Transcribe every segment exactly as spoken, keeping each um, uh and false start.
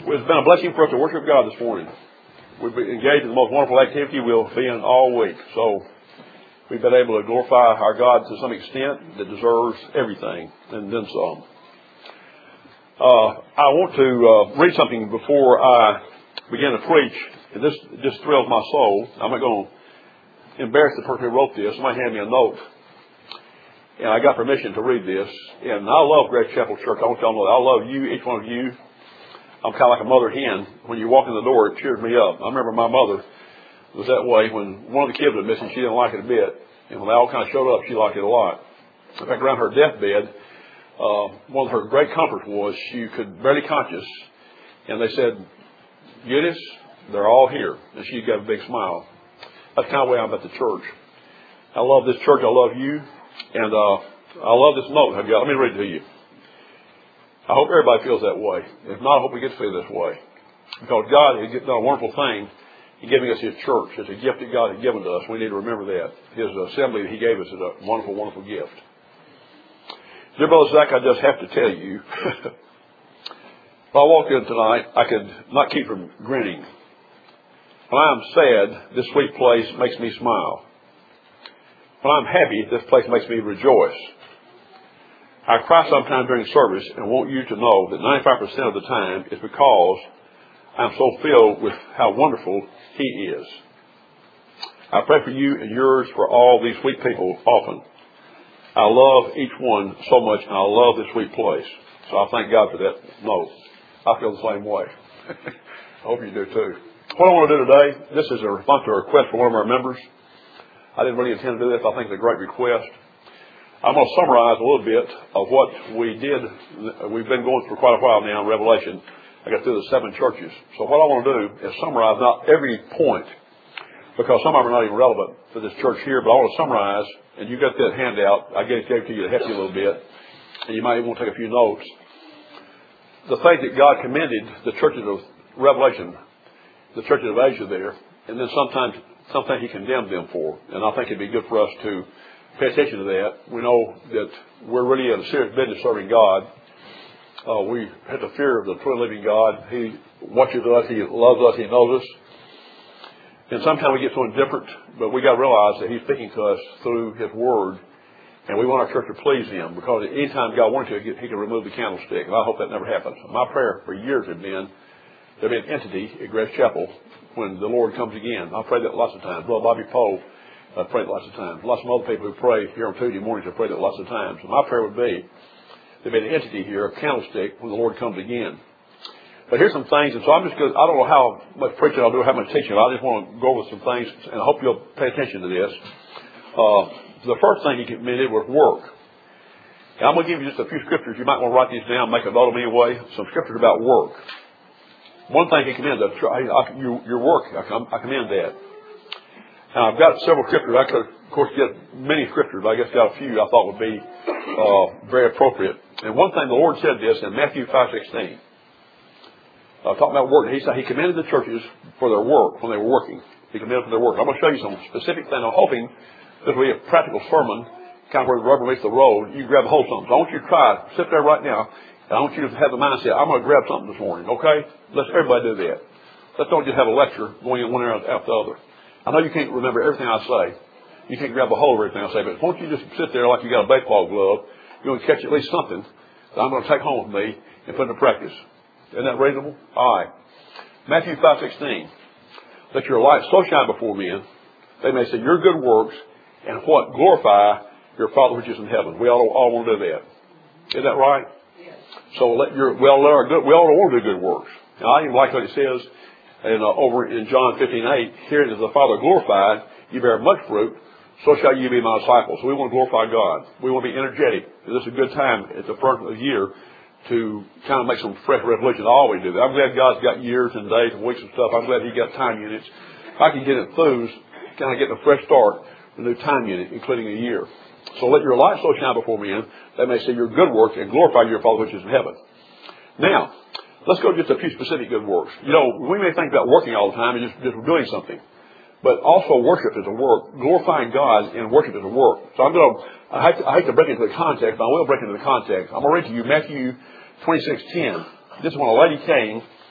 It's been a blessing for us to worship God this morning. We've been engaged in the most wonderful activity we'll be in all week. So we've been able to glorify our God to some extent that deserves everything and then some. Uh, I want to uh, read something before I begin to preach. And this just thrills my soul. I'm not going to embarrass the person who wrote this. Somebody handed me a note. And I got permission to read this. And I love Grace Chapel Church. I want y'all to know that. I love you, each one of you. I'm kind of like a mother hen. When you walk in the door, it cheers me up. I remember my mother was that way. When one of the kids was missing, she didn't like it a bit. And when they all kind of showed up, she liked it a lot. In fact, around her deathbed, uh, one of her great comforts was she could barely conscious. And they said, Eunice, they're all here. And she got a big smile. That's kind of the way I'm at the church. I love this church. I love you. And uh, I love this note I've got. Let me read it to you. I hope everybody feels that way. If not, I hope we get to feel this way. Because God has done a wonderful thing in giving us His church. It's a gift that God has given to us. We need to remember that. His assembly that He gave us is a wonderful, wonderful gift. Dear Brother Zach, I just have to tell you, if I walked in tonight, I could not keep from grinning. When I'm sad, this sweet place makes me smile. When I'm happy, this place makes me rejoice. I cry sometimes during service and want you to know that ninety-five percent of the time is because I'm so filled with how wonderful He is. I pray for you and yours for all these sweet people often. I love each one so much, and I love this sweet place. So I thank God for that note. I feel the same way. I hope you do too. What I want to do today, this is a response to a request from one of our members. I didn't really intend to do this. I think it's a great request. I'm going to summarize a little bit of what we did. We've been going for quite a while now in Revelation. I got through the seven churches. So what I want to do is summarize not every point, because some of them are not even relevant to this church here, but I want to summarize, and you got that handout. I gave it to you to help you a little bit, and you might even want to take a few notes. The thing that God commended the churches of Revelation, the churches of Asia there, and then sometimes something He condemned them for. And I think it'd be good for us to pay attention to that. We know that we're really in a serious business serving God. Uh, we have the fear of the true living God. He watches us. He loves us. He knows us. And sometimes we get so indifferent, but we got to realize that He's speaking to us through His Word, and we want our church to please Him, because any time God wanted to, He can remove the candlestick. And I hope that never happens. My prayer for years has been there'll be an entity at Grace Chapel when the Lord comes again. I've prayed that lots of times. Brother Bobby Poe I've prayed lots of times. Lots of other people who pray here on Tuesday mornings have prayed it lots of times. So my prayer would be there'd be an entity here, a candlestick, when the Lord comes again. But here's some things, and so I'm just going to, I don't know how much preaching I'll do, how much teaching. I just want to go over some things, and I hope you'll pay attention to this. Uh, the first thing He commended was work. And I'm going to give you just a few scriptures. You might want to write these down, make a note of them anyway. Some scriptures about work. One thing He commended, your work, I commend that. Now, I've got several scriptures. I could, of course, get many scriptures, but I guess got a few I thought would be uh, very appropriate. And one thing the Lord said this in Matthew five sixteen. Uh, talking about work, He said He commended the churches for their work when they were working. He commended for their work. I'm going to show you some specific things. I'm hoping this will be a practical sermon, kind of where the rubber meets the road. You grab a hold of something. So I want you to try. Sit there right now, and I want you to have the mindset, I'm going to grab something this morning, okay? Let's everybody do that. Let's don't just have a lecture going in one ear after the other. I know you can't remember everything I say. You can't grab a hold of everything I say, but won't you just sit there like you got a baseball glove? You're going to catch at least something that I'm going to take home with me and put into practice. Isn't that reasonable? All right. Matthew five sixteen. Let your light so shine before men, they may see your good works and what glorify your Father which is in heaven. We all, all want to do that. Isn't that right? Yes. So let your we all let our good we all want to do good works. And I even like what it says. And uh, over in John fifteen eight, here is the Father glorified, you bear much fruit, so shall you be my disciples. So we want to glorify God. We want to be energetic. This is a good time at the front of the year to kind of make some fresh resolutions. I always do that. I'm glad God's got years and days and weeks and stuff. I'm glad He got time units. If I can get enthused, kind of get a fresh start, a new time unit, including a year. So let your light so shine before men, they may see your good works and glorify your Father which is in heaven. Now, let's go to just a few specific good works. You know, we may think about working all the time and just, just doing something. But also worship is a work. Glorifying God in worship is a work. So I'm going to, I hate to, I hate to break into the context, but I will break into the context. I'm going to read to you Matthew twenty-six ten. This is when a lady came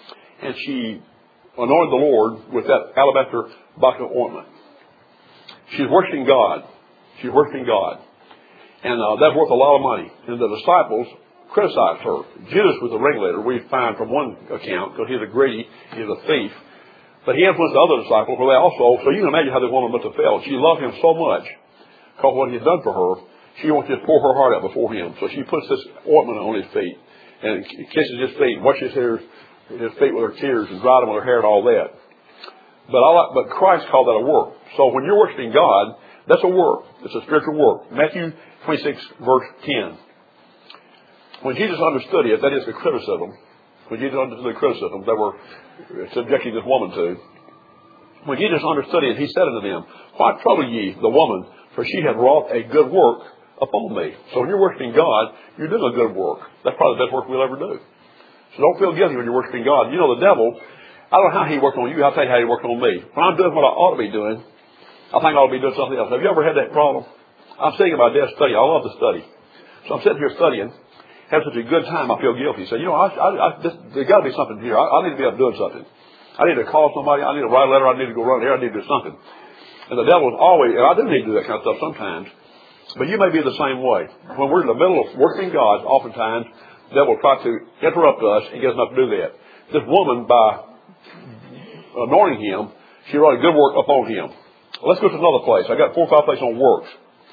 and she anointed the Lord with that alabaster box of ointment. She's worshiping God. She's worshiping God. And uh, that's worth a lot of money. And the disciples criticized her. Judas was the ringleader, we find from one account, because he's a greedy, he's a thief. But he influenced the other disciples, where they also, so you can imagine how this woman must have felt. She loved him so much, because what he had done for her, she wanted to pour her heart out before him. So she puts this ointment on his feet, and kisses his feet, and washes his, his feet with her tears, and dried them with her hair and all that. But, I like, but Christ called that a work. So when you're worshiping God, that's a work. It's a spiritual work. Matthew twenty-six, verse ten. When Jesus understood it, that is the criticism. When Jesus understood the criticism they were subjecting this woman to. When Jesus understood it, he said unto them, why trouble ye the woman? For she hath wrought a good work upon me. So when you're worshiping God, you're doing a good work. That's probably the best work we'll ever do. So don't feel guilty when you're worshiping God. You know, the devil, I don't know how he worked on you. I'll tell you how he worked on me. When I'm doing what I ought to be doing, I think I ought to be doing something else. Have you ever had that problem? I'm sitting at my desk studying. I love to study. So I'm sitting here studying, have such a good time, I feel guilty. So, you know, I, I, I, this, there's got to be something here. I, I need to be up doing something. I need to call somebody. I need to write a letter. I need to go run here. I need to do something. And the devil is always, and I do need to do that kind of stuff sometimes, but you may be the same way. When we're in the middle of working God, oftentimes, the devil will try to interrupt us and get us not to do that. This woman, by anointing him, she wrought a good work upon him. Let's go to another place. I got four or five places on works.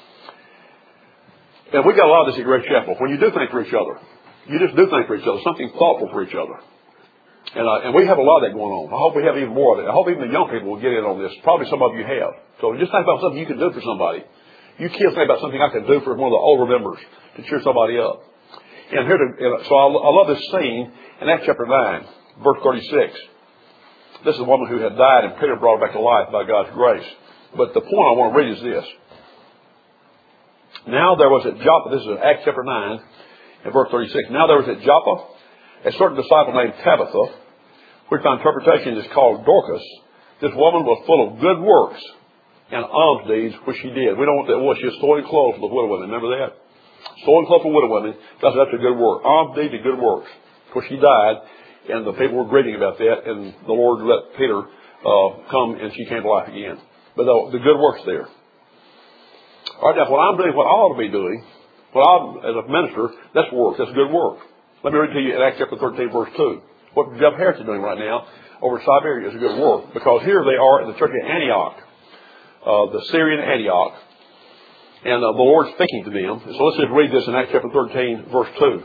And we got a lot of this at Grace Chapel. When you do things for each other, you just do things for each other, something thoughtful for each other. And, uh, and we have a lot of that going on. I hope we have even more of it. I hope even the young people will get in on this. Probably some of you have. So just think about something you can do for somebody. You can't think about something I can do for one of the older members to cheer somebody up. And here, to, and so I, I love this scene in Acts chapter nine, verse thirty-six. This is a woman who had died, and Peter brought her back to life by God's grace. But the point I want to read is this. Now there was at Joppa, this is Acts chapter nine, and verse thirty-six. Now there was at Joppa a certain disciple named Tabitha, which by interpretation is called Dorcas. This woman was full of good works and alms deeds, which she did. We know what that was. She was sewing clothes for the widow women. Remember that? Sewing clothes for widow women. That's, that's a good work. Alms deeds and good works. Of course, she died, and the people were greeting about that, and the Lord let Peter uh, come, and she came to life again. But the, the good works there. All right, now, what I'm doing, what I ought to be doing, what I'm, as a minister, that's work. That's good work. Let me read to you in Acts chapter thirteen, verse two. What Jeff Harris is doing right now over in Siberia is a good work. Because here they are in the church of Antioch, uh, the Syrian Antioch. And uh, the Lord's speaking to them. So let's just read this in Acts chapter thirteen, verse two.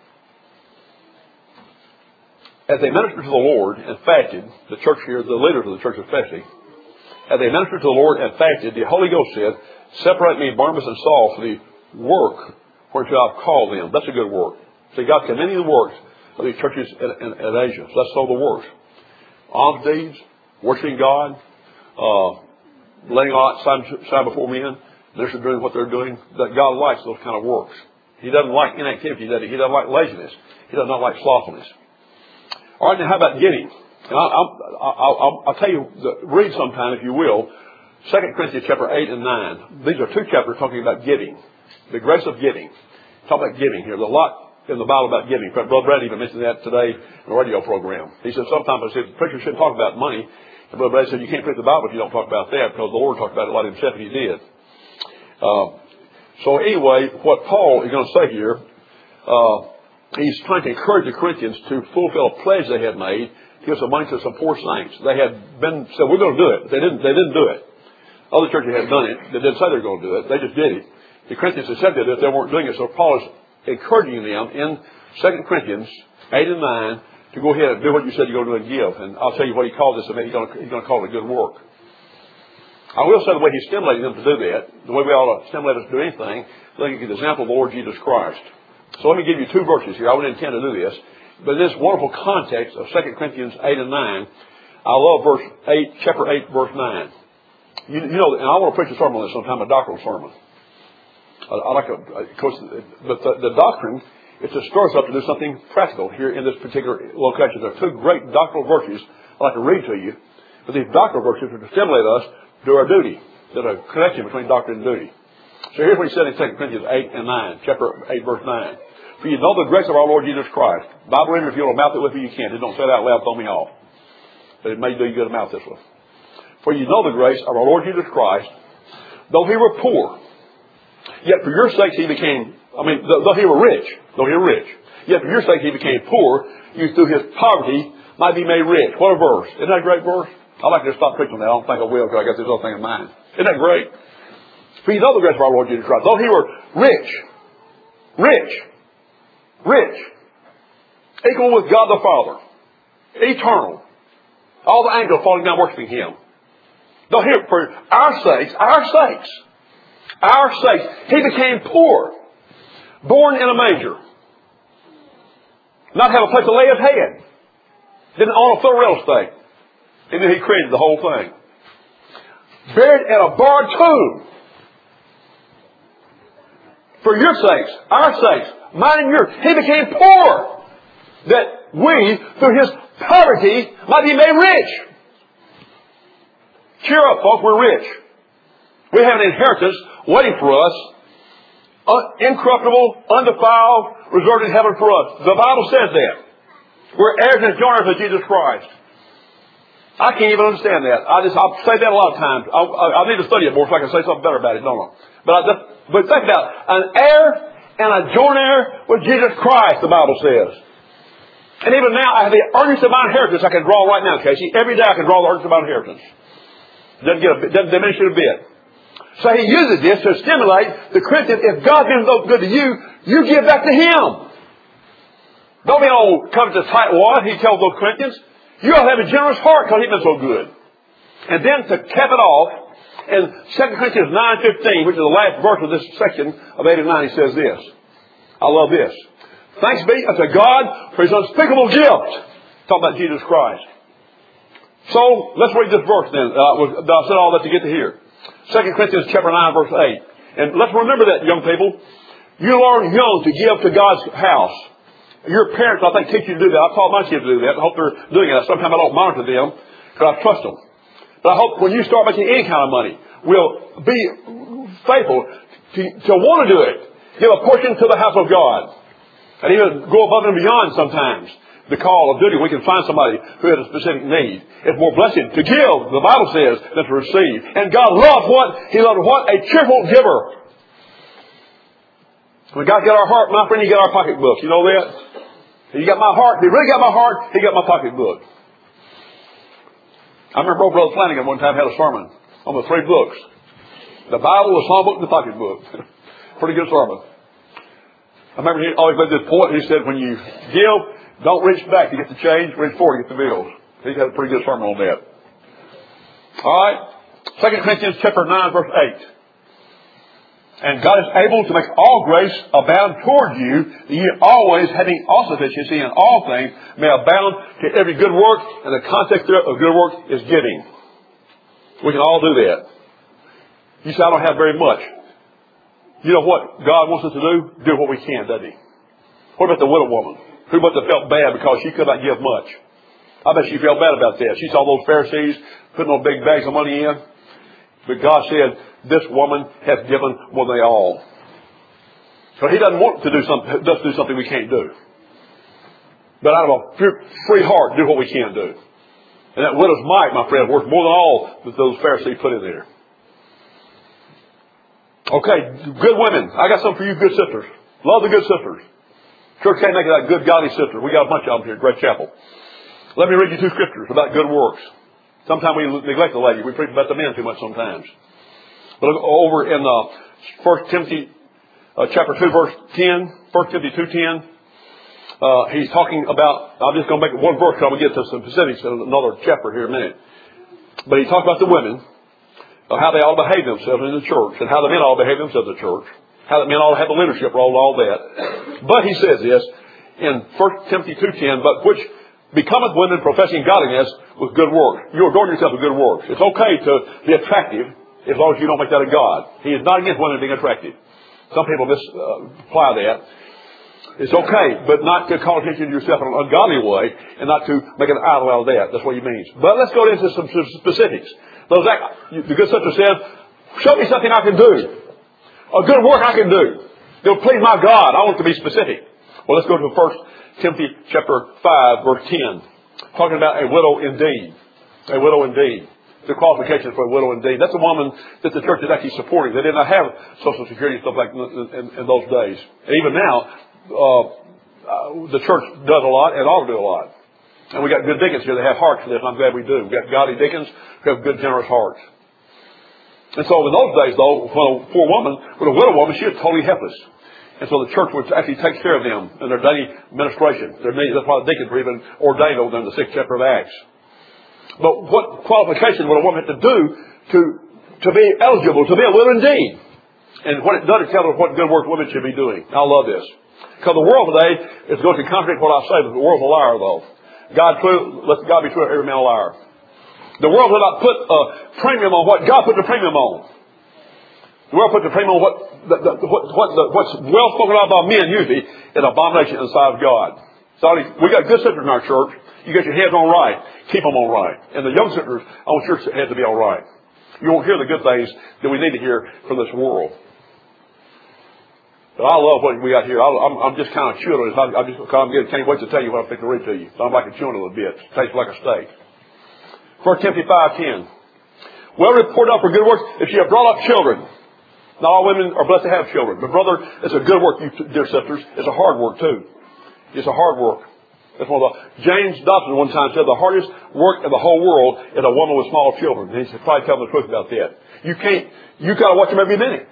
As they ministered to the Lord and fasted, the church here, the leaders of the church of fasting, as they ministered to the Lord and fasted, the Holy Ghost said, separate me, Barnabas and Saul, for the work whereunto I've called them. That's a good work. See, God's commending the works of these churches in, in, in Asia. So that's all the works. Alms deeds, worshiping God, uh, laying out side before men, they're doing what they're doing. That God likes those kind of works. He doesn't like inactivity, does he? He doesn't like laziness. He does not like slothfulness. All right, now how about giving? And I, I, I, I'll, I'll tell you, the, read sometime, if you will, Second Corinthians chapter eight and nine. These are two chapters talking about giving. The grace of giving. Talk about giving here. There's a lot in the Bible about giving. Brother Brad even mentioned that today in a radio program. He said sometimes I said, preachers shouldn't talk about money. And Brother Brad said, you can't preach the Bible if you don't talk about that, because the Lord talked about it a lot himself, and he did. Uh, so anyway, what Paul is going to say here, uh, he's trying to encourage the Corinthians to fulfill a pledge they had made to give some money to some poor saints. They had been said, we're going to do it. They didn't, they didn't do it. Other churches had done it. They didn't say they were going to do it. They just did it. The Corinthians had said they did it. They weren't doing it. So Paul is encouraging them in Second Corinthians eight and nine to go ahead and do what you said you're going to do and give. And I'll tell you what he called this. He's going to, he's going to call it a good work. I will say the way he's stimulating them to do that, the way we ought to stimulate us to do anything, look at the example of the Lord Jesus Christ. So let me give you two verses here. I wouldn't intend to do this. But in this wonderful context of Second Corinthians eight and nine, I love verse eight, chapter eight, verse nine. You, you know, and I want to preach a sermon on this sometime, a doctrinal sermon. I, I like to, of course, but the, the doctrine is to stir us up to do something practical here in this particular location. There are two great doctrinal virtues I'd like to read to you. But these doctrinal virtues are to stimulate us to do our duty. There's a connection between doctrine and duty. So here's what he said in Second Corinthians eight and nine, chapter eight, verse nine. For you know the grace of our Lord Jesus Christ. Bible reader, if you want to mouth it with me, you can. Just don't say it out loud, throw me off. But it may do you good to mouth this one. For you know the grace of our Lord Jesus Christ, though he were poor, yet for your sakes he became, I mean, though he were rich, though he were rich, yet for your sake he became poor, you through his poverty might be made rich. What a verse. Isn't that a great verse? I'd like to stop preaching on that. I don't think I will because I got this other thing in mind. Isn't that great? For you know the grace of our Lord Jesus Christ, though he were rich, rich, rich, equal with God the Father, eternal, all the angels falling down worshiping him. Though he, for our sakes, our sakes, our sakes, he became poor, born in a manger, not have a place to lay his head, didn't own a foot of real estate, and then he created the whole thing. Buried in a barred tomb. For your sakes, our sakes, mine and yours, he became poor, that we, through his poverty, might be made rich. Cheer up, folks, we're rich. We have an inheritance waiting for us, un- incorruptible, undefiled, reserved in heaven for us. The Bible says that. We're heirs and joint heirs of Jesus Christ. I can't even understand that. I just, I'll say that a lot of times. I, I, I need to study it more so I can say something better about it, don't I? But, I, but think about it. An heir and a joint heir with Jesus Christ, the Bible says. And even now, I have the earnest of my inheritance I can draw right now, Casey. Every day I can draw the earnest of my inheritance. Doesn't, get a, doesn't diminish it a bit. So he uses this to stimulate the Christian. If God's been so good to you, you give back to him. Don't be all covetous tightwad, he tells those Corinthians. You ought to have a generous heart because he's been so good. And then to cap it off, in Second Corinthians nine fifteen, which is the last verse of this section of eight and nine, he says this. I love this. Thanks be unto God for his unspeakable gift. Talking about Jesus Christ. So, let's read this verse then. Uh, I said all that to get to here. Second Corinthians chapter nine, verse eight. And let's remember that, young people. You learn young to give to God's house. Your parents, I think, teach you to do that. I've taught my kids to do that. I hope they're doing it. Sometimes I don't monitor them because I trust them. But I hope when you start making any kind of money, we'll be faithful to, to want to do it. Give a portion to the house of God. And even go above and beyond sometimes the call of duty. We can find somebody who has a specific need. It's more blessed to give, the Bible says, than to receive. And God loves what? He loves what? A cheerful giver. When God get our heart, my friend, he get our pocketbook. You know that? He got my heart. He really got my heart. He got my pocketbook. I remember old Brother Flanagan one time had a sermon on the three books. The Bible, the Psalm book, and the pocketbook. Pretty good sermon. I remember he always made this point. He said, when you give, don't reach back to get the change. Reach forward to get the bills. He had a pretty good sermon on that. All right. Second Corinthians chapter nine, verse eight. And God is able to make all grace abound toward you, that you always, having all sufficiency in all things, may abound to every good work. And the context of good work is giving. We can all do that. You say, I don't have very much. You know what God wants us to do? Do what we can, doesn't he? What about the widow woman who must have felt bad because she could not give much? I bet she felt bad about that. She saw those Pharisees putting those big bags of money in. But God said, this woman has given more than they all. So he doesn't want to do something, does do something we can't do. But out of a free heart, do what we can do. And that widow's mite, my friend, worth more than all that those Pharisees put in there. Okay, good women. I got something for you good sisters. Love the good sisters. Church can't make it like good godly sisters. We got a bunch of them here at Great Chapel. Let me read you two scriptures about good works. Sometimes we neglect the lady. We preach about the men too much sometimes. But look over in uh, First Timothy uh, chapter two, verse ten. First Timothy two ten. Uh, he's talking about, I'm just going to make one verse, I'm going to get to some specifics in another chapter here in a minute. But he talks about the women, uh, how they ought to behave themselves in the church, and how the men ought to behave themselves in the church, how the men ought to have the leadership role and all that. But he says this in First Timothy two ten, but which becometh women professing godliness with good works. You adorn yourself with good works. It's okay to be attractive as long as you don't make that a God. He is not against women being attractive. Some people misapply uh, that. It's okay, but not to call attention to yourself in an ungodly way and not to make an idol out of that. That's what he means. But let's go into some specifics. Those act, the good sister says, show me something I can do. A good work I can do. It'll please my God. I want to be specific. Well, let's go to First Timothy chapter five, verse ten. Talking about a widow indeed. A widow indeed. The qualifications for a widow indeed. That's a woman that the church is actually supporting. They did not have Social Security and stuff like in, in, in those days. And even now, uh, uh, the church does a lot and ought to do a lot. And we got good deacons here that have hearts for this, and I'm glad we do. We've got godly deacons who have good, generous hearts. And so in those days, though, for a woman, with a widow woman, she was totally helpless. And so the church would actually take care of them in their daily ministration. Their daily, that's why the deacons were even ordained over in the sixth chapter of Acts. But what qualification would a woman have to do to, to be eligible, to be a widow indeed? And what it does, it tells us what good work women should be doing. I love this. Because the world today is going to contradict what I say, but the world's a liar, though. God true, let God be true, every man a liar. The world will not put a premium on what God put the premium on. The world put the premium on what, the, the, what, what the, what's well spoken of by men usually is abomination in the sight of God. So we got good sisters in our church. You get your heads on right. Keep them on right. And the young sisters, I want your heads to be all right. You won't hear the good things that we need to hear from this world. But I love what we got here. I, I'm, I'm just kind of chewing on this. I, I just I'm getting, can't wait to tell you what I'm going to read to you. So I'm like a chewing a little bit. It tastes like a steak. First Timothy five ten. Well reported out for good works if you have brought up children. Not all women are blessed to have children. But brother, it's a good work, you dear sisters. It's a hard work too. It's a hard work. That's one of the, James Dobson one time said the hardest work in the whole world is a woman with small children. And he's probably telling the truth about that. You can't, you gotta watch them every minute.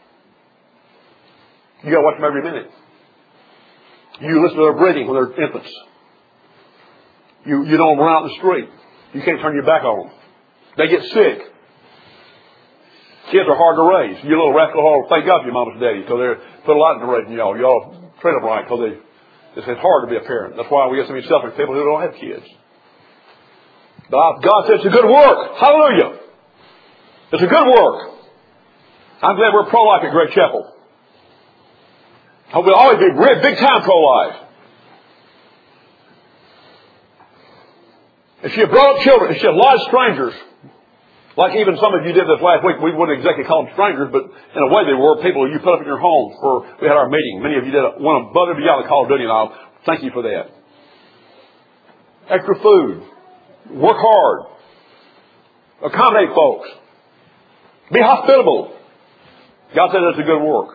You gotta watch them every minute. You listen to their breathing when they're infants. You, you don't run out in the street. You can't turn your back on them. They get sick. Kids are hard to raise. You little rascal, thank God for your mama's daddy, because they put a lot into raising y'all. Y'all treat them right, because they, it's hard to be a parent. That's why we get so many selfish people who don't have kids. But God says it's a good work. Hallelujah. It's a good work. I'm glad we're pro-life at Great Chapel. Hope we'll always be big time pro-life. If she had brought up children, if she had lodged strangers, like even some of you did this last week, we wouldn't exactly call them strangers, but in a way they were people you put up in your home for, we had our meeting. Many of you did one above and beyond the Call of Duty, and I'll thank you for that. Extra food. Work hard. Accommodate folks. Be hospitable. God said it's a good work.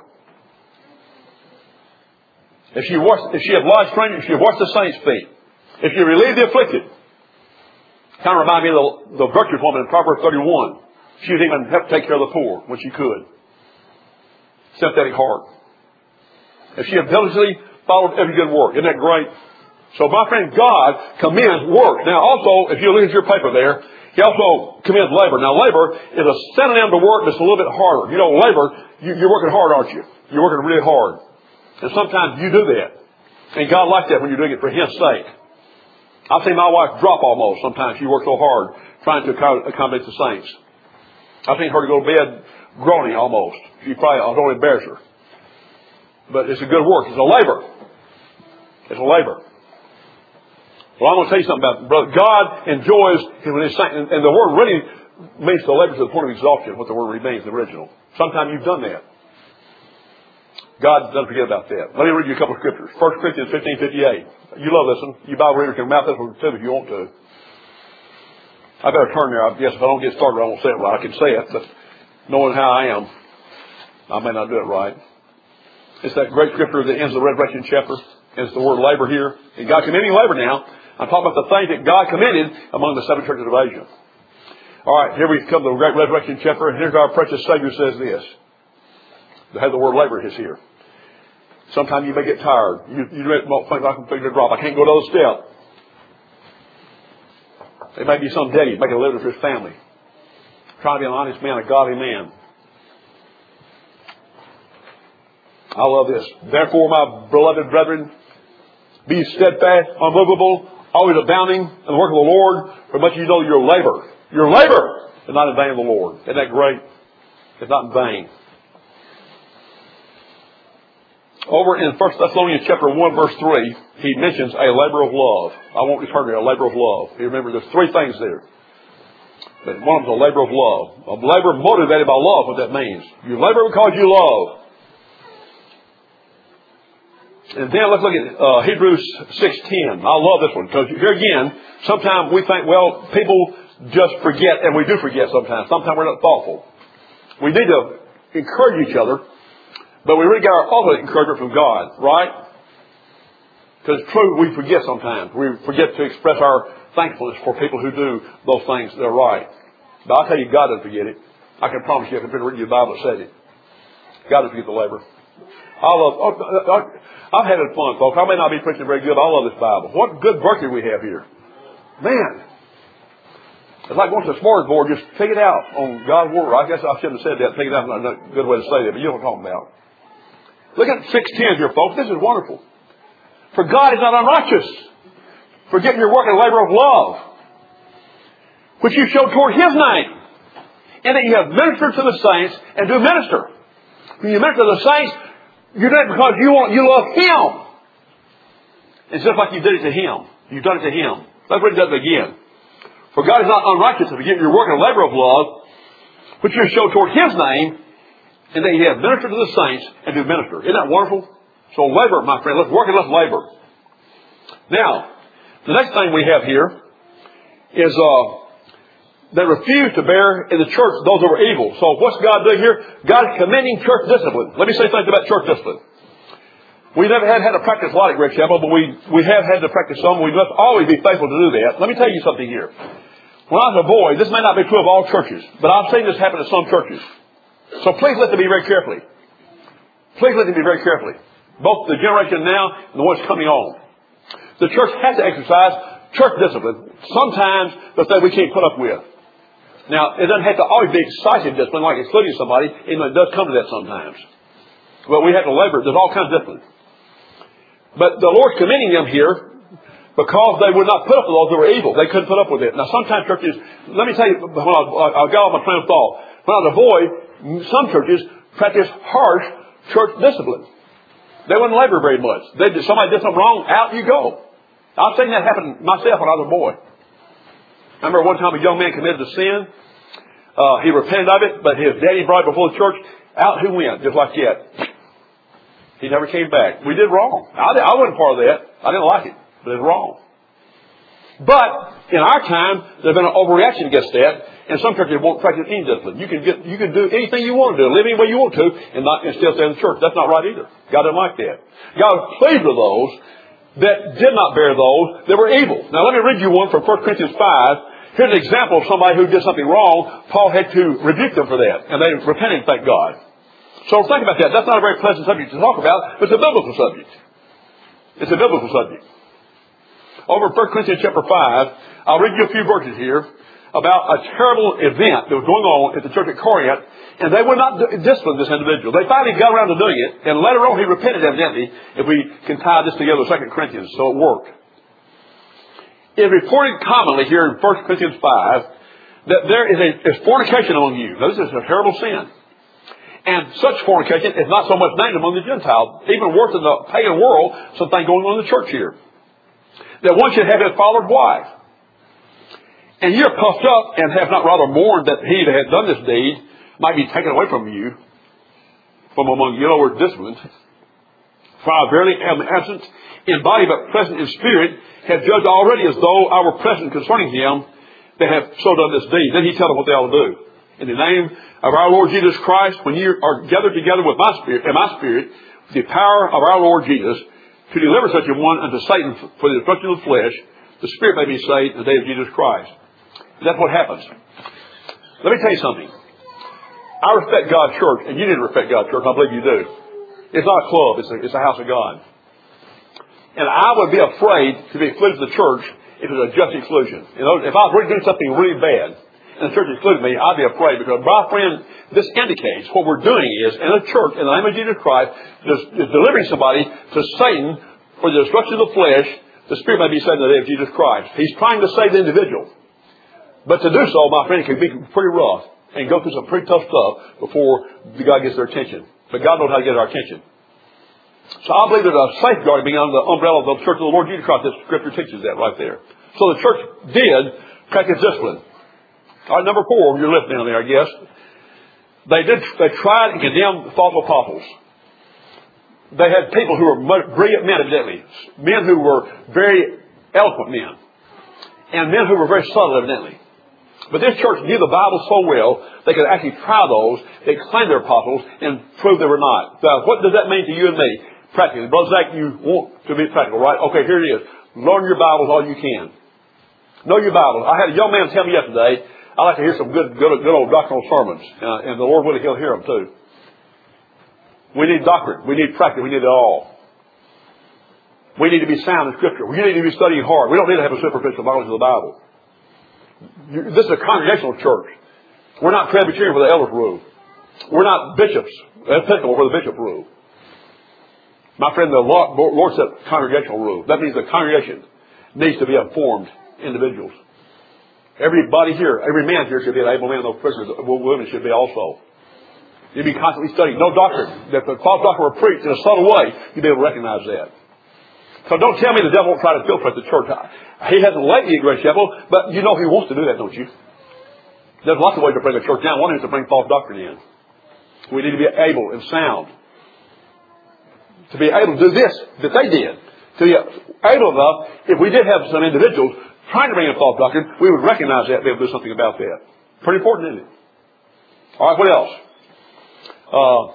If she washed, if she had lodged strangers, if she had washed the saints' feet, if you relieve the afflicted. Kind of remind me of the, the virtuous woman in Proverbs thirty-one. She would even help take care of the poor when she could. Sympathetic heart. If she had diligently followed every good work. Isn't that great? So my friend, God commends work. Now also, if you look at your paper there, He also commends labor. Now labor is a synonym to work that's a little bit harder. You know, labor, you, you're working hard, aren't you? You're working really hard. And sometimes you do that. And God likes that when you're doing it for His sake. I've seen my wife drop almost sometimes. She works so hard trying to accommodate the saints. I've seen her go to bed groaning almost. She probably, I don't embarrass her. But it's a good work. It's a labor. It's a labor. Well, I'm going to tell you something about it. Brother, God enjoys when His saints, and, and the word really means to labor to the point of exhaustion, what the word really means, the original. Sometimes you've done that. God doesn't forget about that. Let me read you a couple of scriptures. First Corinthians fifteen fifty-eight. You love this one. You Bible readers can mouth this one too if you want to. I better turn there. I guess if I don't get started, I won't say it right. I can say it, but knowing how I am, I may not do it right. It's that great scripture that ends the resurrection chapter. It's the word labor here. And God commending labor now. I'm talking about the things that God commended among the seven churches of Asia. All right, here we come to the great resurrection chapter, and here's our precious Savior says this. They have the word labor is here. Sometimes you may get tired. You, you don't think I can figure a drop. I can't go to the step. There may be some daddy making a living for his family. Trying to be an honest man, a godly man. I love this. Therefore, my beloved brethren, be steadfast, unmovable, always abounding in the work of the Lord, for much you know your labor. Your labor is not in vain in the Lord. Isn't that great? It's not in vain. Over in First Thessalonians chapter one, verse three, he mentions a labor of love. I won't return to a labor of love. You remember, there's three things there. But one of them is a labor of love. A labor motivated by love, what that means. You labor because you love. And then let's look at uh, Hebrews six ten. I love this one because here again, sometimes we think, well, people just forget, and we do forget sometimes. Sometimes we're not thoughtful. We need to encourage each other, but we really get our ultimate encouragement from God, right? Because it's true, we forget sometimes. We forget to express our thankfulness for people who do those things that are right. But I'll tell you, God doesn't forget it. I can promise you, if I've been reading the Bible that says it. God doesn't forget the labor. I love, oh, I'm having fun, folks. I may not be preaching very good, but I love this Bible. What good virtue we have here. Man. It's like going to a smorgasbord, just take it out on God's Word. I guess I shouldn't have said that. Take it out is not a good way to say that, but you know what I'm talking about. Look at six ten here, folks. This is wonderful. For God is not unrighteous, forgetting your work and labor of love, which you show toward His name, and that you have ministered to the saints and do minister. When you minister to the saints, you do it because you want, you love Him. It's just like you did it to Him. You've done it to Him. Let's read that again. For God is not unrighteous to forget your work and labor of love, which you show toward His name, and that you have ministered to the saints and do minister. Isn't that wonderful? So labor, my friend. Let's work and let's labor. Now, the next thing we have here is uh, they refuse to bear in the church those that were evil. So what's God doing here? God is commending church discipline. Let me say something about church discipline. We never had had to practice a lot at Great Chapel, but we, we have had to practice some. We must always be faithful to do that. Let me tell you something here. When I was a boy, this may not be true of all churches, but I've seen this happen at some churches. So please listen to me very carefully. Please listen to me very carefully. Both the generation now and the ones coming on. The church has to exercise church discipline. Sometimes the thing we can't put up with. Now, it doesn't have to always be excessive discipline, like excluding somebody, even though it does come to that sometimes. But we have to labor. There's all kinds of discipline. But the Lord's commending them here because they would not put up with those that were evil. They couldn't put up with it. Now, sometimes churches, let me tell you, when I, I got on my train of thought. When I was a boy, some churches practiced harsh church discipline. They wouldn't labor very much. They did, somebody did something wrong, out you go. I've seen that happen myself when I was a boy. I remember one time a young man committed a sin. Uh, he repented of it, but his daddy brought it before the church. Out he went, just like that. He never came back. We did wrong. I, I wasn't part of that. I didn't like it, but it was wrong. But in our time, there's been an overreaction against that, and some churches won't practice any discipline. You can get, you can do anything you want to do, live any way you want to, and not and still stay in the church. That's not right either. God doesn't like that. God was pleased with those that did not bear those that were evil. Now let me read you one from First Corinthians five. Here's an example of somebody who did something wrong. Paul had to rebuke them for that, and they repented, thank God. So think about that. That's not a very pleasant subject to talk about, but it's a biblical subject. It's a biblical subject. Over in First Corinthians chapter five, I'll read you a few verses here about a terrible event that was going on at the church at Corinth, and they would not discipline this individual. They finally got around to doing it, and later on he repented evidently, if we can tie this together with Second Corinthians, so it worked. It is reported commonly here in First Corinthians five that there is a is fornication among you. Now, this is a terrible sin. And such fornication is not so much named among the Gentiles. Even worse in the pagan world, something going on in the church here. That one should have his father's wife. And you're puffed up and have not rather mourned that he that had done this deed might be taken away from you, from among you, or disciplined. For I verily am absent in body, but present in spirit, have judged already as though I were present concerning him that have so done this deed. Then he tell them what they ought to do. In the name of our Lord Jesus Christ, when you are gathered together with my spirit, and my spirit, with the power of our Lord Jesus, to deliver such a one unto Satan for the destruction of the flesh, the spirit may be saved in the day of Jesus Christ. And that's what happens. Let me tell you something. I respect God's church, and you need to respect God's church. I believe you do. It's not a club. It's a, it's a house of God. And I would be afraid to be excluded from the church if it was a just exclusion. You know, if I was really doing something really bad, and the church excluded me, I'd be afraid, because, my friend, this indicates what we're doing is, in a church, in the name of Jesus Christ, is, is delivering somebody to Satan for the destruction of the flesh. The spirit may be saved in the day of Jesus Christ. He's trying to save the individual. But to do so, my friend, it can be pretty rough and go through some pretty tough stuff before God gets their attention. But God knows how to get our attention. So I believe there's a safeguard being under the umbrella of the church of the Lord Jesus Christ. This scripture teaches that right there. So the church did practice discipline. All right, number four, you're listening down there, I guess. They did. They tried and condemned false apostles. They had people who were brilliant men, evidently. Men who were very eloquent men. And men who were very subtle, evidently. But this church knew the Bible so well, they could actually try those, they claim they're apostles, and prove they were not. Now, what does that mean to you and me? Practically. Brother Zach, you want to be practical, right? Okay, here it is. Learn your Bibles all you can. Know your Bible. I had a young man tell me yesterday, I like to hear some good, good, good old doctrinal sermons. Uh, and the Lord willing, He'll hear them too. We need doctrine. We need practice. We need it all. We need to be sound in Scripture. We need to be studying hard. We don't need to have a superficial knowledge of the Bible. This is a congregational church. We're not Presbyterian where the elders rule. We're not bishops, Episcopal where the bishop rule. My friend, the Lord said congregational rule. That means the congregation needs to be informed individuals. Everybody here, every man here should be an able man, those prisoners, women should be also. You'd be constantly studying. No doctrine. If the false doctrine were preached in a subtle way, you'd be able to recognize that. So don't tell me the devil won't try to filtrate the church. He hasn't lately, Great Shepherd, but you know he wants to do that, don't you? There's lots of ways to bring the church down. One is to bring false doctrine in. We need to be able and sound to be able to do this that they did. To be able enough, if we did have some individuals trying to bring in false doctrine, we would recognize that and be able to do something about that. Pretty important, isn't it? All right, what else? Uh,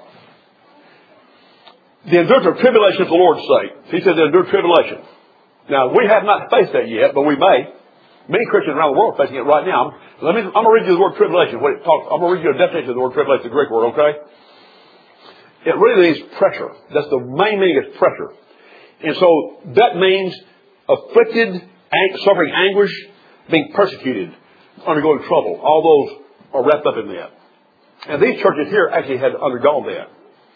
the endurance of tribulation for the Lord's sake. He said they endure tribulation. Now, we have not faced that yet, but we may. Many Christians around the world are facing it right now. Let me, I'm going to read you the word tribulation. What it talks, I'm going to read you a definition of the word tribulation, the Greek word, okay? It really means pressure. That's the main meaning is pressure. And so that means afflicted, ang- suffering anguish, being persecuted, undergoing trouble. All those are wrapped up in that. And these churches here actually had undergone that.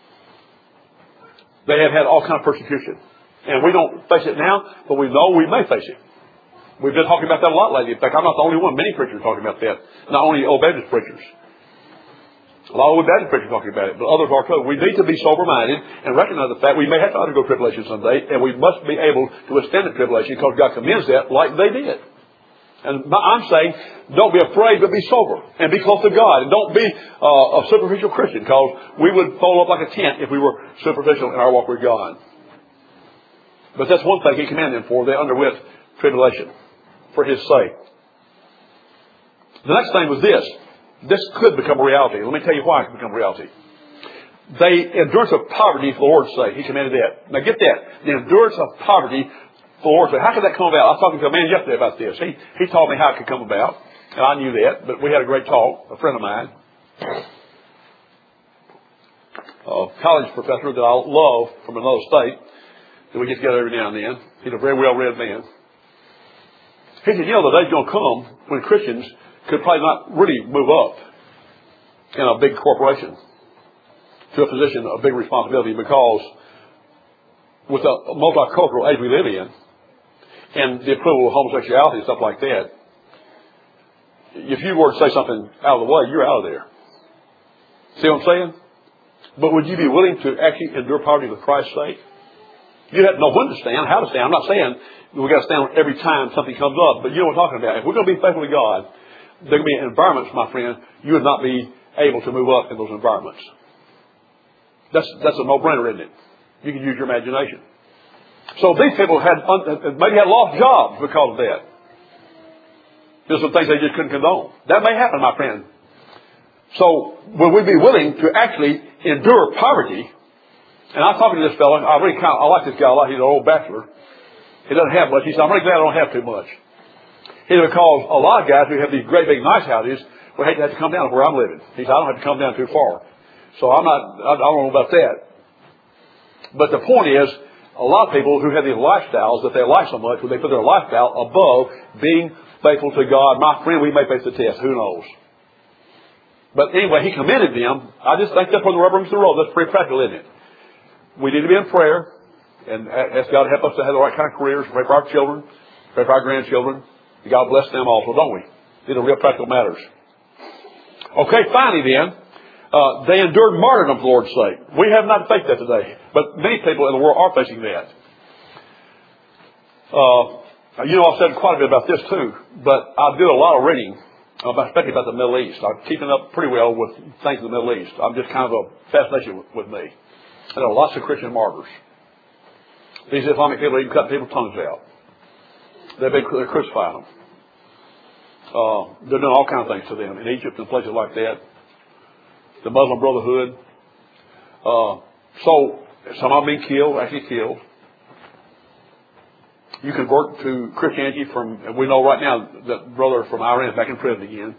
They have had all kinds of persecution. And we don't face it now, but we know we may face it. We've been talking about that a lot lately. In fact, I'm not the only one. Many preachers are talking about that. Not only Old Baptist preachers. A lot of Old Baptist preachers are talking about it, but others are too. We need to be sober-minded and recognize the fact we may have to undergo tribulation someday, and we must be able to withstand the tribulation because God commends that like they did. And I'm saying, don't be afraid, but be sober and be close to God. And don't be uh, a superficial Christian, because we would fold up like a tent if we were superficial in our walk with God. But that's one thing He commended them for. They underwent tribulation for His sake. The next thing was this. This could become a reality. Let me tell you why it could become a reality. The endurance of poverty for the Lord's sake. He commanded that. Now get that. The endurance of poverty for the Lord's sake. How could that come about? I was talking to a man yesterday about this. He, he taught me how it could come about. And I knew that. But we had a great talk. A friend of mine, a college professor that I love from another state, that we get together every now and then. He's a very well-read man. He said, you know, the day's going to come when Christians could probably not really move up in a big corporation to a position of big responsibility, because with the multicultural age we live in and the approval of homosexuality and stuff like that, if you were to say something out of the way, you're out of there. See what I'm saying? But would you be willing to actually endure poverty for Christ's sake? You have to know when to stand, how to stand. I'm not saying we've got to stand every time something comes up, but you know what I'm talking about. If we're going to be faithful to God, there are going to be environments, my friend, you would not be able to move up in those environments. That's that's a no-brainer, isn't it? You can use your imagination. So these people had maybe had lost jobs because of that. There's some things they just couldn't condone. That may happen, my friend. So would we be willing to actually endure poverty? And I was talking to this fellow. I really kind of, I like this guy a lot. He's an old bachelor. He doesn't have much. He said, I'm really glad I don't have too much. He said, because a lot of guys who have these great big nice houses would hate to have to come down to where I'm living. He said, I don't have to come down too far. So I'm not, I don't know about that. But the point is, a lot of people who have these lifestyles that they like so much, when they put their lifestyle above being faithful to God, my friend, we may face the test. Who knows? But anyway, he commended them. I just think that's where the rubber meets the road. That's pretty practical, isn't it? We need to be in prayer and ask God to help us to have the right kind of careers. Pray for our children. Pray for our grandchildren. God bless them also, don't we? These are real practical matters. Okay, finally then, uh, they endured martyrdom for the Lord's sake. We have not faced that today, but many people in the world are facing that. Uh, you know, I've said quite a bit about this too, but I do a lot of reading, especially about the Middle East. I'm keeping up pretty well with things in the Middle East. I'm just kind of a fascination with, with me. And there are lots of Christian martyrs. These Islamic people even cut people's tongues out. They've been they're crucifying them. Uh, they're doing all kinds of things to them in Egypt and places like that. The Muslim Brotherhood. Uh, so some of them being killed, actually killed. You convert to Christianity from, and we know right now that brother from Iran is back in prison again.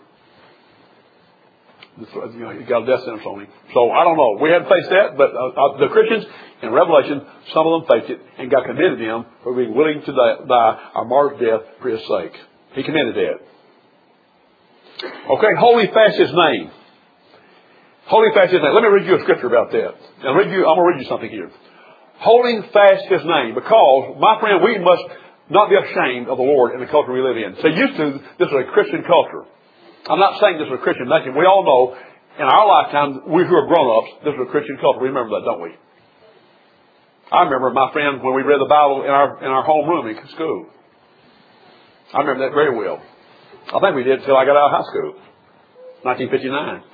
You know, he got a death sentence on him. So I don't know. We haven't faced that, but uh, uh, the Christians in Revelation, some of them faced it and God commended them for being willing to die, die a martyr's death for His sake. He commended that. Okay, holy fast His name. Holy fast His name. Let me read you a scripture about that. Now, read you, I'm going to read you something here. Holding fast His name, because, my friend, we must not be ashamed of the Lord in the culture we live in. So used to, this is a Christian culture. I'm not saying this is a Christian nation. We all know, in our lifetime, we who are grown-ups, this is a Christian culture. We remember that, don't we? I remember, my friend, when we read the Bible in our in our homeroom in school. I remember that very well. I think we did until I got out of high school, nineteen fifty-nine.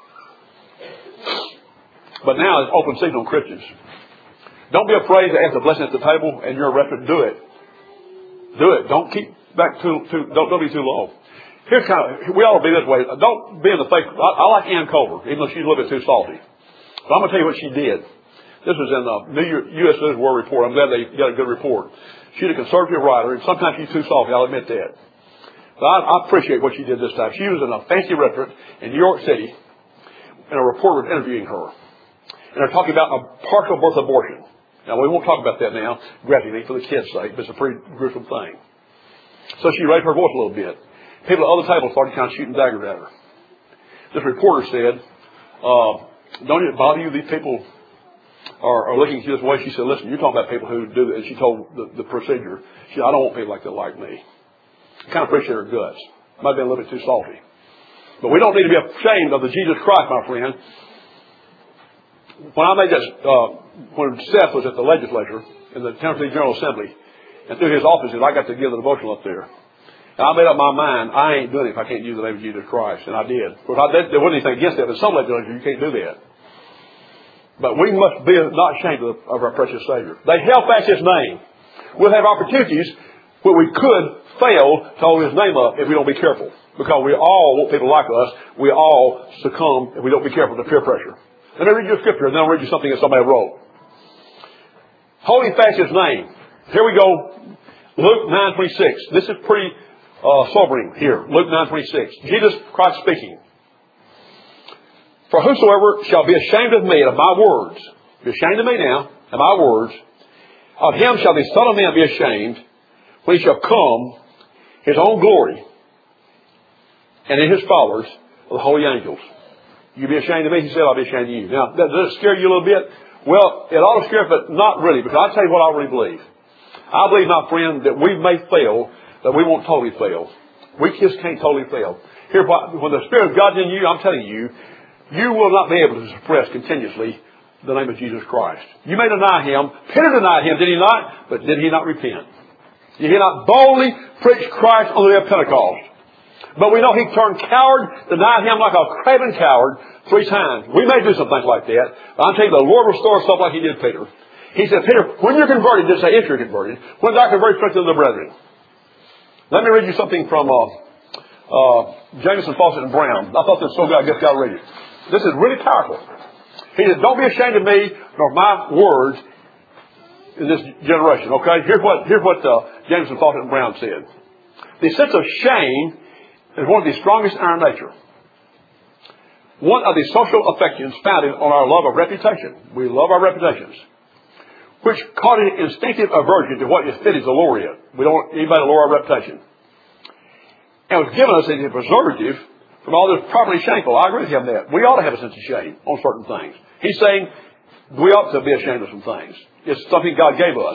But now it's open season on Christians. Don't be afraid to ask a blessing at the table and you're arrested. Do it. Do it. Don't keep back too, too don't, don't be too low. Here's kind of, we ought to be this way. Don't be in the fake. I, I like Ann Coulter, even though she's a little bit too salty. But I'm going to tell you what she did. This was in the New U S News World Report. I'm glad they got a good report. She's a conservative writer, and sometimes she's too salty. I'll admit that. But I, I appreciate what she did this time. She was in a fancy restaurant in New York City, and a reporter was interviewing her. And they're talking about a partial birth abortion. Now, we won't talk about that now, graphically, for the kids' sake, but it's a pretty gruesome thing. So she raised her voice a little bit. People at other tables started kind of shooting daggers at her. This reporter said, uh, don't it bother you these people are, are looking at you this way? She said, listen, you're talking about people who do that. And she told the, the procedure, she said, I don't want people like that like me. I kind of appreciate her guts. Might have been a little bit too salty. But we don't need to be ashamed of the Jesus Christ, my friend. When I made that, uh, when Seth was at the legislature in the Tennessee General Assembly, and through his offices, I got to give the devotional up there. And I made up my mind, I ain't doing it if I can't use the name of Jesus Christ. And I did. Of course, I, there wasn't anything against that, but some legislatures, you can't do that. But we must be not ashamed of, of our precious Savior. They held fast His name. We'll have opportunities where we could fail to hold His name up if we don't be careful. Because we all want people like us. We all succumb if we don't be careful to peer pressure. Let me read you a scripture, and then I'll read you something that somebody wrote. Holding fast His name. Here we go. Luke nine twenty-six. This is pretty Uh, sobering here. Luke nine twenty-six. Jesus Christ speaking. For whosoever shall be ashamed of me and of my words, be ashamed of me now and my words, of him shall the Son of Man be ashamed when He shall come His own glory and in His followers of the holy angels. You be ashamed of me? He said, I'll be ashamed of you. Now, does it scare you a little bit? Well, it ought to scare, but not really, because I'll tell you what I really believe. I believe, my friend, that we may fail, that we won't totally fail. We just can't totally fail. Here, when the Spirit of God's in you, I'm telling you, you will not be able to suppress continuously the name of Jesus Christ. You may deny Him. Peter denied Him, did he not? But did he not repent? Did he not boldly preach Christ on the day of Pentecost? But we know he turned coward, denied Him like a craven coward three times. We may do some things like that. But I'm telling you, the Lord restores stuff like He did Peter. He said, Peter, when you're converted, just say if you're converted, when thou converted, strengthen the brethren. Let me read you something from uh, uh, Jameson, Fawcett, and Brown. I thought this was so good, I guess I'll read it. This is really powerful. He said, don't be ashamed of me nor my words in this generation. Okay? Here's what, here's what uh, Jameson, Fawcett, and Brown said. The sense of shame is one of the strongest in our nature. One of the social affections founded on our love of reputation. We love our reputations. Which causes an instinctive aversion to what is fitting to lower it. We don't want anybody to lower our reputation. And it was given us as a preservative from all this properly shameful. I agree with him on that. We ought to have a sense of shame on certain things. He's saying we ought to be ashamed of some things. It's something God gave us.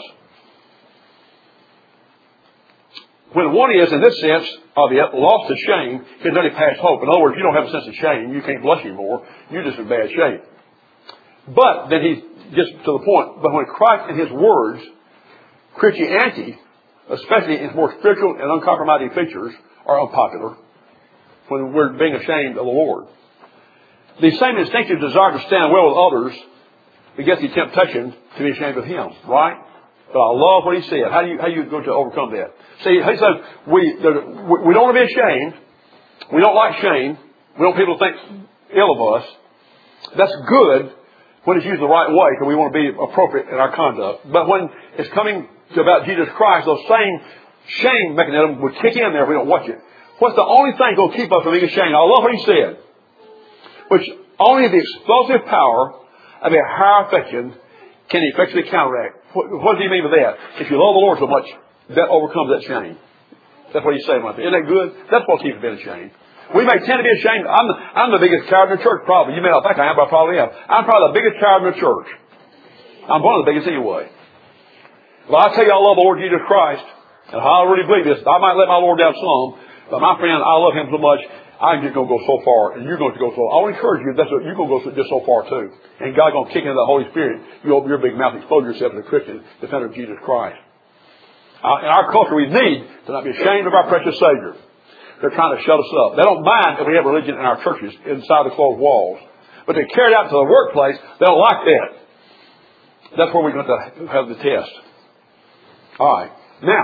When one is, in this sense of it, lost to shame, he's only past hope. In other words, you don't have a sense of shame. You can't blush anymore. You're just in bad shape. But then he gets to the point. But when Christ and His words, Christianity, especially in its more spiritual and uncompromising features, are unpopular, when we're being ashamed of the Lord. The same instinctive desire to stand well with others against the temptation to be ashamed of him, right? But I love what he said. How do you, how do you go to overcome that? See, he says, we, we don't want to be ashamed. We don't like shame. We don't want people to think ill of us. That's good when it's used the right way, because we want to be appropriate in our conduct. But when it's coming to about Jesus Christ, those same shame mechanisms would kick in there if we don't watch it. What's the only thing going to keep us from being ashamed? I love what he said. Which only the explosive power of a higher affection can effectively counteract. What, what does he mean by that? If you love the Lord so much, that overcomes that shame. That's what he's saying right there. Isn't that good? That's what keeps us being ashamed. We may tend to be ashamed. I'm the, I'm the biggest coward in the church, probably. You may not think I am, but I probably am. I'm probably the biggest coward in the church. I'm one of the biggest anyway. Well, I tell you I love the Lord Jesus Christ, and I really believe this. I might let my Lord down some, but my friend, I love him so much, I'm just going to go so far, and you're going to go so far. I want to encourage you, that's what, you're going to go just so far too. And God's going to kick into the Holy Spirit. You open your big mouth, expose yourself as a Christian, defender of Jesus Christ. Uh, in our culture, we need to not be ashamed of our precious Savior. They're trying to shut us up. They don't mind if we have religion in our churches inside the closed walls. But they carry it out to the workplace, they don't like that. That's where we're going to have the test. All right. Now,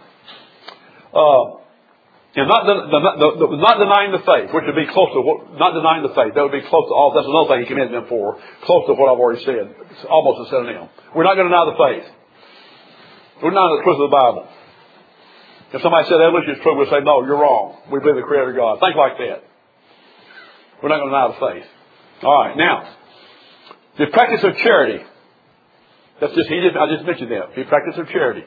uh, and not, the, the, the, the, not denying the faith, which would be close to what, not denying the faith, that would be close to all, that's another thing he commended them for, close to what I've already said. It's almost a synonym. We're not going to deny the faith. We're not denying the truth of the Bible. If somebody said evolution is true, we'll say, no, you're wrong. We believe the Creator God. Think like that. We're not going to deny the faith. All right. Now, the practice of charity. That's just, he just, I just mentioned that. The practice of charity.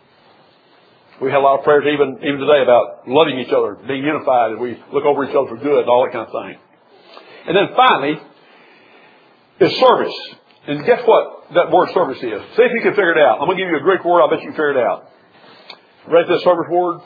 We had a lot of prayers even, even today about loving each other, being unified, and we look over each other for good, and all that kind of thing. And then finally, is service. And guess what that word service is? See if you can figure it out. I'm going to give you a Greek word. I bet you can figure it out. Read this service word?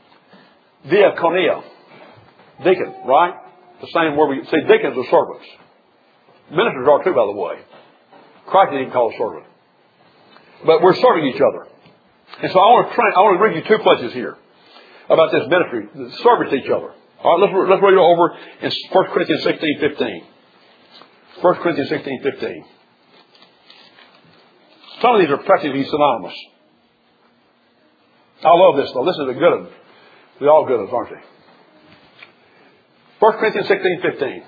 Diakonia. Deacon, right? The same word we see. Deacons are servants. Ministers are too, by the way. Christ didn't even call a servant. But we're serving each other. And so I want to try, I want to bring you two places here about this ministry, service to each other. All right, let's, let's read it over in First Corinthians sixteen fifteen. First Corinthians sixteen fifteen. Some of these are practically synonymous. I love this, though. This is a good one. They're all good ones, aren't they? First Corinthians sixteen fifteen.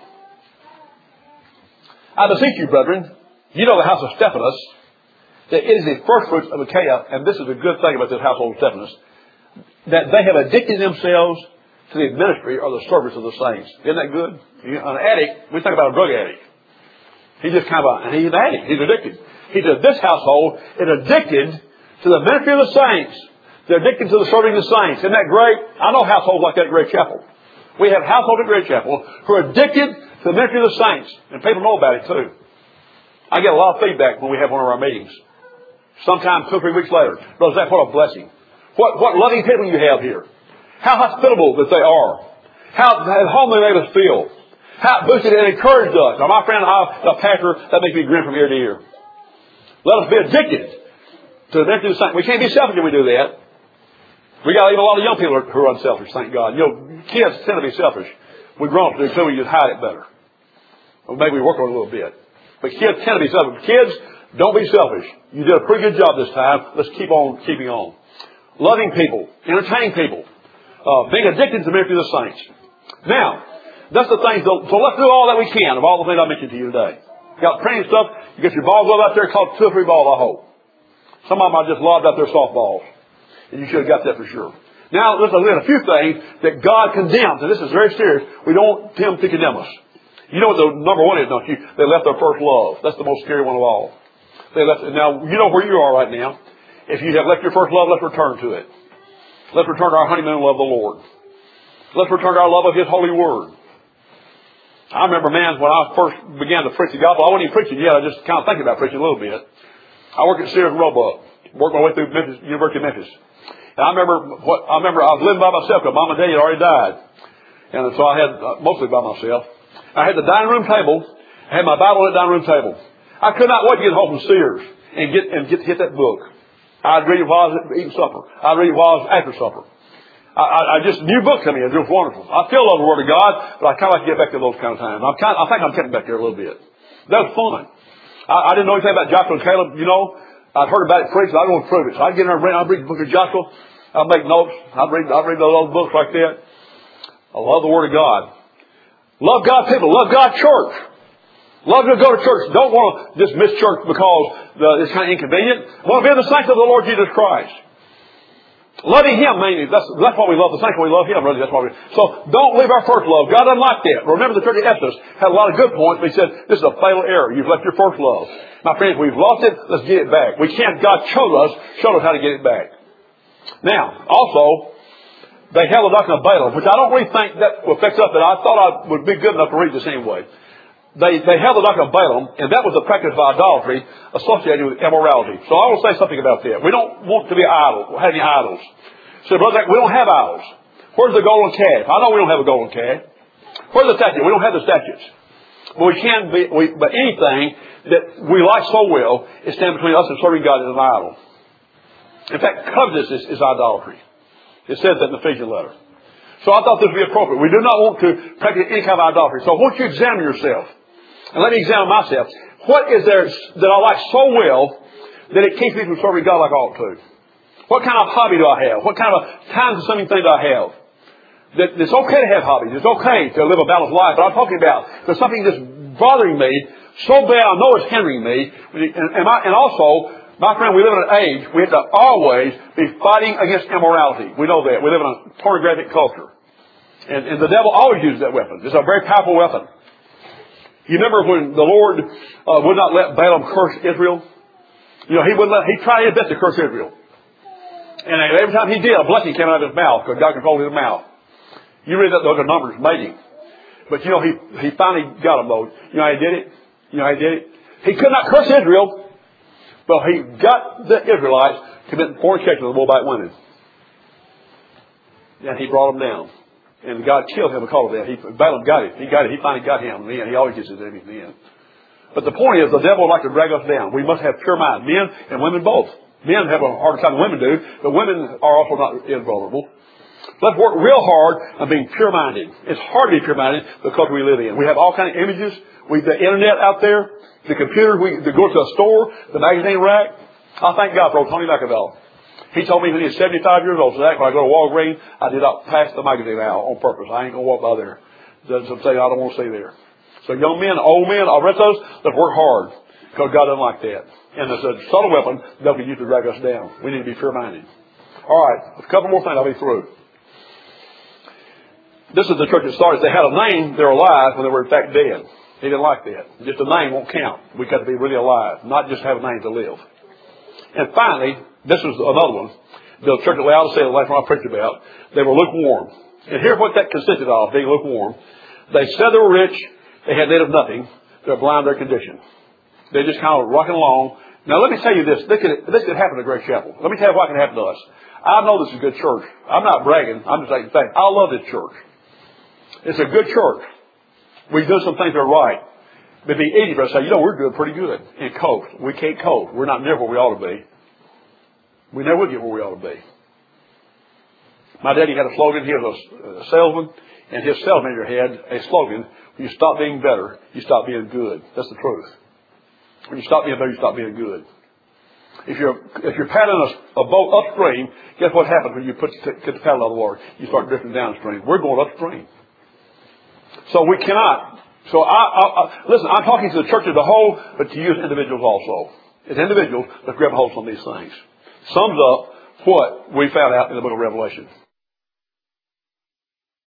I beseech you, brethren, you know the house of Stephanas, that it is the first fruits of Achaia, and this is a good thing about this household of Stephanas, that they have addicted themselves to the ministry or the service of the saints. Isn't that good? You know, an addict, we think about a drug addict. He's just kind of a, and he's an addict. He's addicted. He said, this household is addicted to the ministry of the saints. They're addicted to the serving of the saints. Isn't that great? I know households like that at Great Chapel. We have households at Great Chapel who are addicted to the ministry of the saints. And people know about it too. I get a lot of feedback when we have one of our meetings. Sometime two or three weeks later. Brother Zach, what a blessing. What, what loving people you have here. How hospitable that they are. How, how home they made us feel. How it boosted and encouraged us. Now my friend, I, the pastor, that makes me grin from ear to ear. Let us be addicted to the ministry of the saints. We can't be selfish if we do that. We got even a lot of young people who are unselfish, thank God. You know, kids tend to be selfish. We grown up to do so we just hide it better. Or maybe we work on it a little bit. But kids tend to be selfish. Kids, don't be selfish. You did a pretty good job this time. Let's keep on keeping on. Loving people. Entertaining people. Uh, being addicted to the ministry of the saints. Now, that's the things. So let's do all that we can of all the things I mentioned to you today. You got plenty of stuff. You get your ball glove out there, caught two or three balls, I hope. Some of them are just lobbed out there softballs. And you should have got that for sure. Now, let's look at a few things that God condemns. And this is very serious. We don't want Him to condemn us. You know what the number one is, don't you? They left their first love. That's the most scary one of all. They left. Now, you know where you are right now. If you have left your first love, let's return to it. Let's return to our honeymoon love of the Lord. Let's return to our love of His holy word. I remember, man, when I first began to preach the gospel, I wasn't even preaching yet. I just kind of thinking about preaching a little bit. I worked at Sears and Roebuck. Worked my way through Memphis, University of Memphis. And I remember what I remember. I was living by myself because Mom and Daddy had already died, and so I had uh, mostly by myself. I had the dining room table. I had my Bible at the dining room table. I could not wait to get home from Sears and get and get hit that book. I'd read it while I was eating supper. I'd read it while I was after supper. I, I, I just new books coming in. It was wonderful. I still love the Word of God, but I kind of like to get back to those kind of times. I'm kind. I think I'm getting back there a little bit. That was fun. I, I didn't know anything about Joshua and Caleb, you know. I'd heard about it preached, but I don't want to prove it. So I'd get in there and read, I'd read the book of Joshua. I'd make notes. I'd read, I'd read those old books like that. I love the Word of God. Love God's people. Love God's church. Love to go to church. Don't want to just miss church because uh, it's kind of inconvenient. Want to be in the sanctity of the Lord Jesus Christ. Loving Him mainly. That's, that's what we love. The sanctity we love Him. Really, that's what we. So don't leave our first love. God doesn't like that. Remember, the church at Ephesus had a lot of good points, but He said this is a fatal error. You've left your first love. My friends, we've lost it. Let's get it back. We can't. God showed us, showed us how to get it back. Now, also, they held the doctrine of Balaam, which I don't really think that will fix up. But I thought I would be good enough to read this anyway. They, they held the doctrine of Balaam, and that was the practice of idolatry associated with immorality. So I will say something about that. We don't want to be idle, have any idols. So, brother, we don't have idols. Where's the golden calf? I know we don't have a golden calf. Where's the statue? We don't have the statues. But we can be, we, but anything that we like so well is stand between us and serving God as an idol. In fact, covetousness is idolatry. It says that in the Ephesians letter. So I thought this would be appropriate. We do not want to practice any kind of idolatry. So I want you to examine yourself. And let me examine myself. What is there that I like so well that it keeps me from serving God like I ought to? What kind of hobby do I have? What kind of time-consuming thing do I have? That it's okay to have hobbies. It's okay to live a balanced life. But I'm talking about there's something that's bothering me so bad I know it's hindering me. And, and, I, and also, my friend, we live in an age we have to always be fighting against immorality. We know that. We live in a pornographic culture. And, and the devil always uses that weapon. It's a very powerful weapon. You remember when the Lord uh, would not let Balaam curse Israel? You know, he would let, he tried his best to curse Israel. And every time he did, a blessing came out of his mouth because God controlled his mouth. You read that those are numbers mating. But you know, he, he finally got them though. You know how he did it? You know how he did it? He could not curse Israel. But he got the Israelites committing fornication with the Moabite women. And he brought them down. And God killed him because of that. He, Balaam got it. He got it. He finally got him in the end. He always gets his enemy in the end. But the point is, the devil would like to drag us down. We must have pure mind. Men and women both. Men have a harder time than women do, but women are also not invulnerable. Let's work real hard on being pure-minded. It's hard to be pure-minded because we live in. We have all kinds of images. We the internet out there, the computers. We to go to a store, the magazine rack. I thank God for old Tony McAvell. He told me when he was seventy-five years old, so that when I go to Walgreens, I did not pass the magazine out on purpose. I ain't going to walk by there. That's something I don't want to see there. So young men, old men, all rest of us, let's work hard because God doesn't like that. And it's a subtle weapon that can use to drag us down. We need to be pure-minded. All right, a couple more things, I'll be through. This is the church that started. They had a name, they're alive, when they were in fact dead. He didn't like that. Just a name won't count. We've got to be really alive, not just have a name to live. And finally, this was another one. The church at Laodicea, the last one I preached about, they were lukewarm. And here's what that consisted of, being lukewarm. They said they were rich. They had need of nothing. They're blind to their condition. They're just kind of rocking along. Now, let me tell you this. This could, this could happen to Grace Chapel. Let me tell you what can happen to us. I know this is a good church. I'm not bragging. I'm just saying, I love this church. It's a good church. We do some things that are right. It'd be easy for us to say, you know, we're doing pretty good and coast. We can't coast. We're not near where we ought to be. We never will get where we ought to be. My daddy had a slogan. He was a salesman, and his sales manager had a slogan: when you stop being better, you stop being good. That's the truth. When you stop being better, you stop being good. If you're if you're paddling a, a boat upstream, guess what happens when you put get the paddle out of the water? You start drifting downstream. We're going upstream. So we cannot. So I, I, I listen. I'm talking to the church as a whole, but to you as individuals also. As individuals, let's grab hold of some of these things. Sums up what we found out in the book of Revelation.